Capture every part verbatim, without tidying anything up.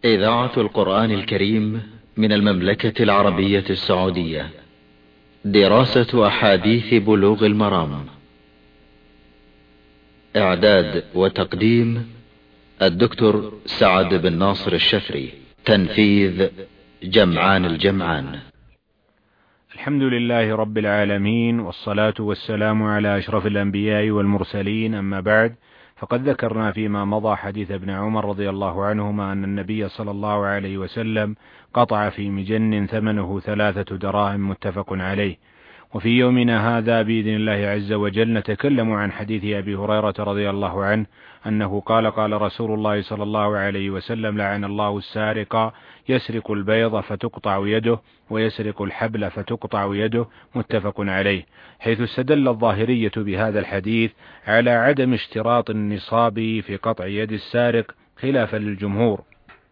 إذاعة القرآن الكريم من المملكة العربية السعودية. دراسة أحاديث بلوغ المرام. إعداد وتقديم الدكتور سعد بن ناصر الشفري. تنفيذ جمعان الجمعان. الحمد لله رب العالمين، والصلاة والسلام على أشرف الأنبياء والمرسلين، أما بعد، فقد ذكرنا فيما مضى حديث ابن عمر رضي الله عنهما أن النبي صلى الله عليه وسلم قطع في مجن ثمنه ثلاثة دراهم متفق عليه. وفي يومنا هذا بإذن الله عز وجل نتكلم عن حديث أبي هريرة رضي الله عنه أنه قال قال رسول الله صلى الله عليه وسلم: لعن الله السارق يسرق البيض فتقطع يده ويسرق الحبل فتقطع يده، متفق عليه، حيث استدل الظاهرية بهذا الحديث على عدم اشتراط النصاب في قطع يد السارق خلافا للجمهور.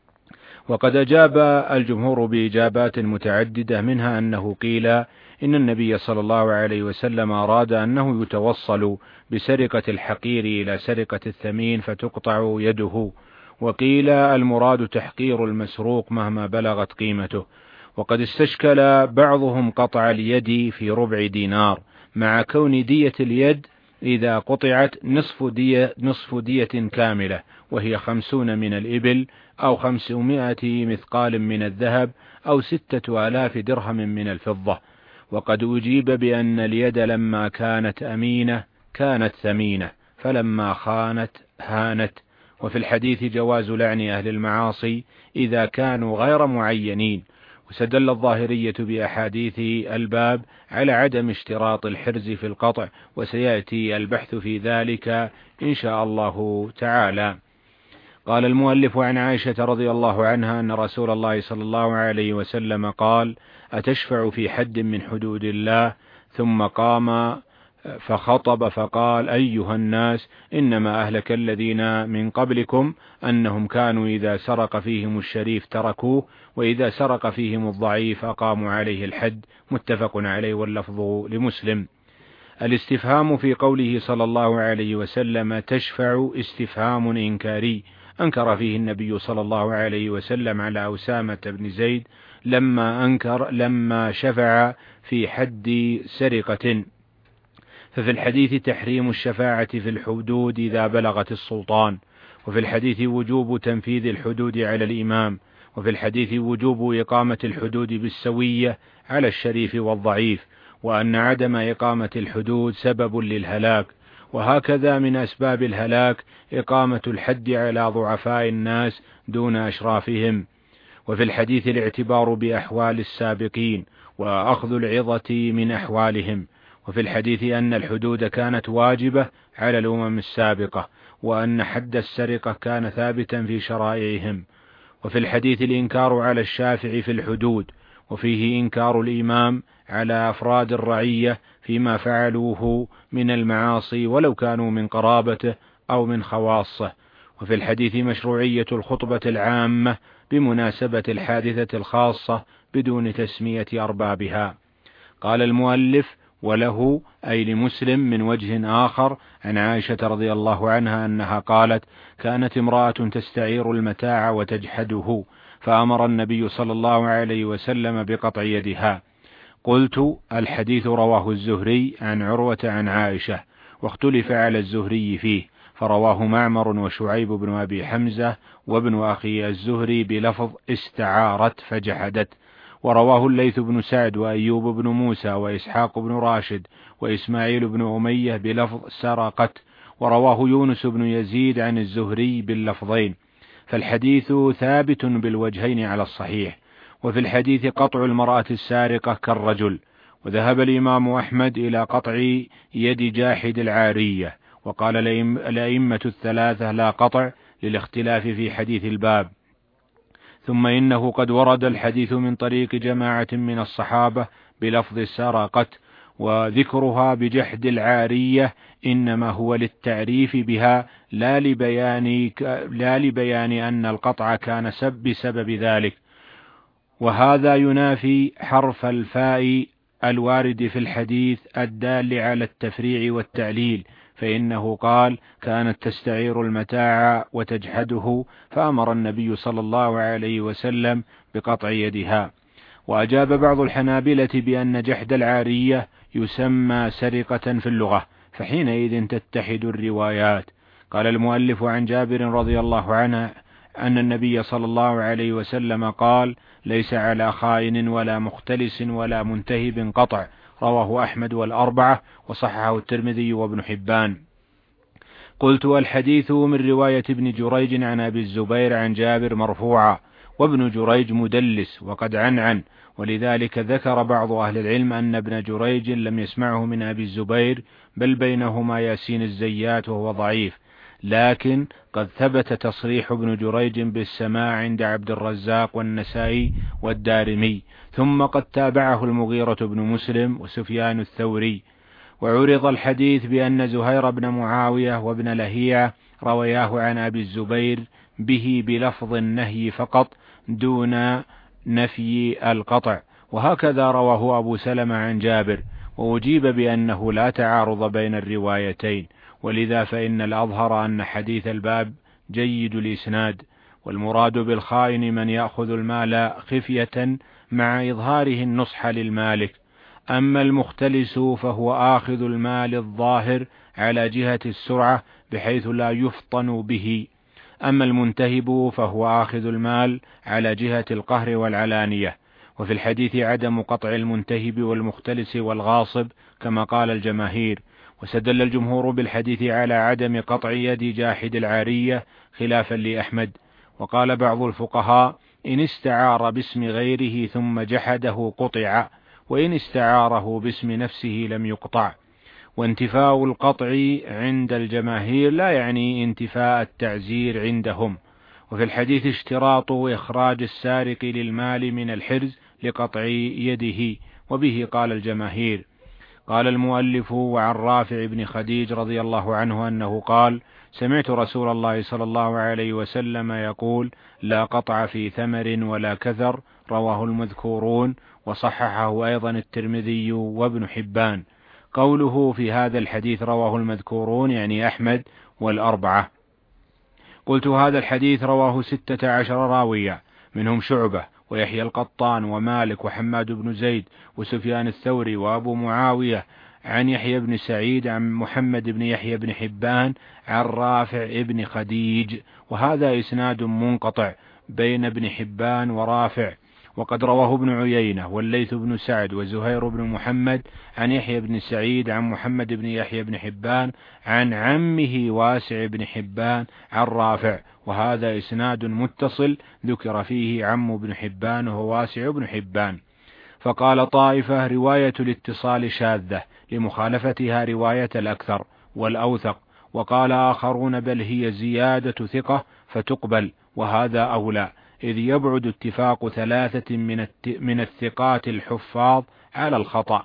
وقد أجاب الجمهور بإجابات متعددة، منها أنه قيل إن النبي صلى الله عليه وسلم أراد أنه يتوصل بسرقة الحقير إلى سرقة الثمين فتقطع يده، وقيل المراد تحقير المسروق مهما بلغت قيمته. وقد استشكل بعضهم قطع اليد في ربع دينار، مع كون دية اليد إذا قطعت نصف دية, نصف دية كاملة، وهي خمسون من الإبل أو خمسمائة مثقال من الذهب أو ستة آلاف درهم من الفضة. وقد أجيب بأن اليد لما كانت أمينة كانت ثمينة، فلما خانت هانت. وفي الحديث جواز لعن أهل المعاصي إذا كانوا غير معينين. وسدل الظاهرية بأحاديث الباب على عدم اشتراط الحرز في القطع، وسيأتي البحث في ذلك إن شاء الله تعالى. قال المؤلف: عن عائشة رضي الله عنها أن رسول الله صلى الله عليه وسلم قال: أتشفع في حد من حدود الله؟ ثم قام فخطب فقال: أيها الناس، إنما أهلك الذين من قبلكم أنهم كانوا إذا سرق فيهم الشريف تركوه، وإذا سرق فيهم الضعيف أقاموا عليه الحد، متفق عليه، واللفظ لمسلم. الاستفهام في قوله صلى الله عليه وسلم تشفع استفهام إنكاري، أنكر فيه النبي صلى الله عليه وسلم على أسامة بن زيد لما أنكر لما شفع في حد سرقة. ففي الحديث تحريم الشفاعة في الحدود إذا بلغت السلطان، وفي الحديث وجوب تنفيذ الحدود على الإمام، وفي الحديث وجوب إقامة الحدود بالسوية على الشريف والضعيف، وأن عدم إقامة الحدود سبب للهلاك. وهكذا من أسباب الهلاك إقامة الحد على ضعفاء الناس دون أشرافهم. وفي الحديث الاعتبار بأحوال السابقين وأخذ العظة من أحوالهم. وفي الحديث أن الحدود كانت واجبة على الأمم السابقة، وأن حد السرقة كان ثابتا في شرائعهم. وفي الحديث الإنكار على الشافع في الحدود، وفيه إنكار الإمام على أفراد الرعية فيما فعلوه من المعاصي ولو كانوا من قرابته أو من خواصه. وفي الحديث مشروعية الخطبة العامة بمناسبة الحادثة الخاصة بدون تسمية أربابها. قال المؤلف: وله أي لمسلم من وجه آخر عن عائشة رضي الله عنها أنها قالت: كانت امرأة تستعير المتاع وتجحده، فأمر النبي صلى الله عليه وسلم بقطع يدها. قلت: الحديث رواه الزهري عن عروة عن عائشة، واختلف على الزهري فيه، فرواه معمر وشعيب بن أبي حمزة وابن أخي الزهري بلفظ استعارت فجحدت، ورواه الليث بن سعد وأيوب بن موسى وإسحاق بن راشد وإسماعيل بن أمية بلفظ سرقت، ورواه يونس بن يزيد عن الزهري باللفظين، فالحديث ثابت بالوجهين على الصحيح. وفي الحديث قطع المرأة السارقة كالرجل. وذهب الإمام أحمد إلى قطع يد جاحد العارية، وقال الأئمة الثلاثة لا قطع للاختلاف في حديث الباب. ثم إنه قد ورد الحديث من طريق جماعة من الصحابة بلفظ سرقت، وذكرها بجحد العارية إنما هو للتعريف بها لا لبيان, لا لبيان أن القطع كان بسبب ذلك. وهذا ينافي حرف الفاء الوارد في الحديث الدال على التفريع والتعليل، فإنه قال: كانت تستعير المتاع وتجحده، فأمر النبي صلى الله عليه وسلم بقطع يدها. وأجاب بعض الحنابلة بأن جحد العارية يسمى سرقة في اللغة، فحينئذ تتحد الروايات. قال المؤلف: عن جابر رضي الله عنه أن النبي صلى الله عليه وسلم قال: ليس على خائن ولا مختلس ولا منتهب قطع. رواه أحمد والأربعة، وصححه الترمذي وابن حبان. قلت: الحديث من رواية ابن جريج عن أبي الزبير عن جابر مرفوعا، وابن جريج مدلس وقد عنعن، ولذلك ذكر بعض أهل العلم أن ابن جريج لم يسمعه من أبي الزبير، بل بينهما ياسين الزيات وهو ضعيف، لكن قد ثبت تصريح ابن جريج بالسماع عند عبد الرزاق والنسائي والدارمي، ثم قد تابعه المغيرة بن مسلم وسفيان الثوري. وعرض الحديث بأن زهير بن معاوية وابن لهيعة روياه عن أبي الزبير به بلفظ النهي فقط دون نفي القطع، وهكذا رواه أبو سلمة عن جابر، وأجيب بأنه لا تعارض بين الروايتين، ولذا فإن الأظهر أن حديث الباب جيد الإسناد، والمراد بالخائن من يأخذ المال خفية مع إظهاره النصح للمالك. أما المختلس فهو آخذ المال الظاهر على جهة السرعة بحيث لا يفطن به. أما المنتهب فهو آخذ المال على جهة القهر والعلانية. وفي الحديث عدم قطع المنتهب والمختلس والغاصب كما قال الجماهير. وسدل الجمهور بالحديث على عدم قطع يد جاحد العارية خلافا لأحمد. وقال بعض الفقهاء: إن استعار باسم غيره ثم جحده قطع، وإن استعاره باسم نفسه لم يقطع. وانتفاء القطع عند الجماهير لا يعني انتفاء التعزير عندهم. وفي الحديث اشتراط إخراج السارق للمال من الحرز لقطع يده، وبه قال الجماهير. قال المؤلف: وعن رافع بن خديج رضي الله عنه أنه قال: سمعت رسول الله صلى الله عليه وسلم يقول: لا قطع في ثمر ولا كثر. رواه المذكورون، وصححه أيضا الترمذي وابن حبان. قوله في هذا الحديث رواه المذكورون يعني أحمد والأربعة. قلت: هذا الحديث رواه ستة عشر راوية، منهم شعبة ويحيى القطان ومالك وحماد بن زيد وسفيان الثوري وأبو معاوية عن يحيى بن سعيد عن محمد بن يحيى بن حبان عن رافع بن خديج، وهذا إسناد منقطع بين ابن حبان ورافع. وقد رواه ابن عيينة والليث بن سعد وزهير بن محمد عن يحيى بن سعيد عن محمد بن يحيى بن حبان عن عمه واسع بن حبان عن رافع، وهذا إسناد متصل ذكر فيه عم بن حبان وهو واسع بن حبان. فقال طائفة: رواية الاتصال شاذة لمخالفتها رواية الأكثر والأوثق. وقال آخرون: بل هي زيادة ثقة فتقبل، وهذا أولى، إذ يبعد اتفاق ثلاثة من من الثقات الحفاظ على الخطأ.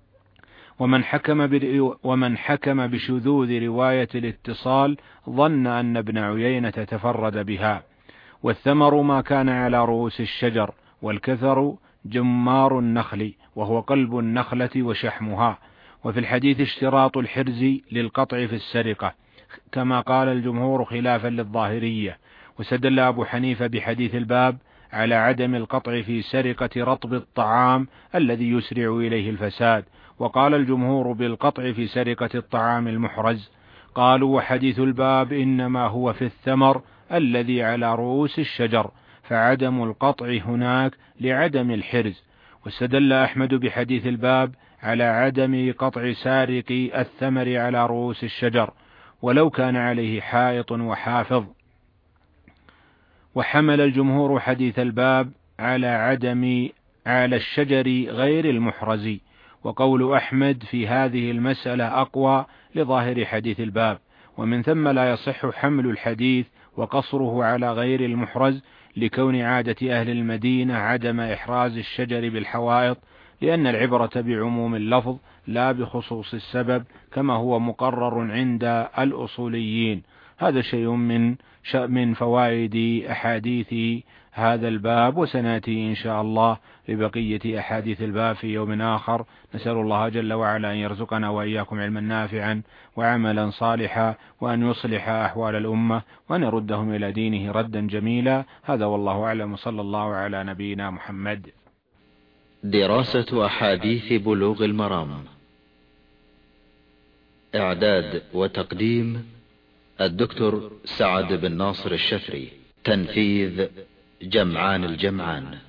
ومن حكم ومن حكم بشذوذ رواية الاتصال ظن أن ابن عيينة تفرد بها. والثمر ما كان على رؤوس الشجر، والكثر جمار النخل وهو قلب النخلة وشحمها. وفي الحديث اشتراط الحرز للقطع في السرقة كما قال الجمهور خلافا للظاهرية. وسدل أبو حنيفة بحديث الباب على عدم القطع في سرقة رطب الطعام الذي يسرع إليه الفساد، وقال الجمهور بالقطع في سرقة الطعام المحرز. قالوا: وحديث الباب إنما هو في الثمر الذي على رؤوس الشجر، فعدم القطع هناك لعدم الحرز. واستدل أحمد بحديث الباب على عدم قطع سارق الثمر على رؤوس الشجر ولو كان عليه حائط وحافظ. وحمل الجمهور حديث الباب على عدم على الشجر غير المحرز. وقول أحمد في هذه المسألة أقوى لظاهر حديث الباب، ومن ثم لا يصح حمل الحديث وقصره على غير المحرز لكون عادة أهل المدينة عدم إحراز الشجر بالحوائط، لأن العبرة بعموم اللفظ لا بخصوص السبب كما هو مقرر عند الأصوليين. هذا شيء من من فوائد أحاديث هذا الباب، وسنأتي إن شاء الله لبقية أحاديث الباب في يوم آخر. نسأل الله جل وعلا أن يرزقنا وإياكم علما نافعا وعملا صالحا، وأن يصلح أحوال الأمة، وأن يردهم إلى دينه ردا جميلا. هذا والله أعلم، صلى الله على نبينا محمد. دراسة أحاديث بلوغ المرام، إعداد وتقديم الدكتور سعد بن ناصر الشفري، تنفيذ جمعان الجمعان.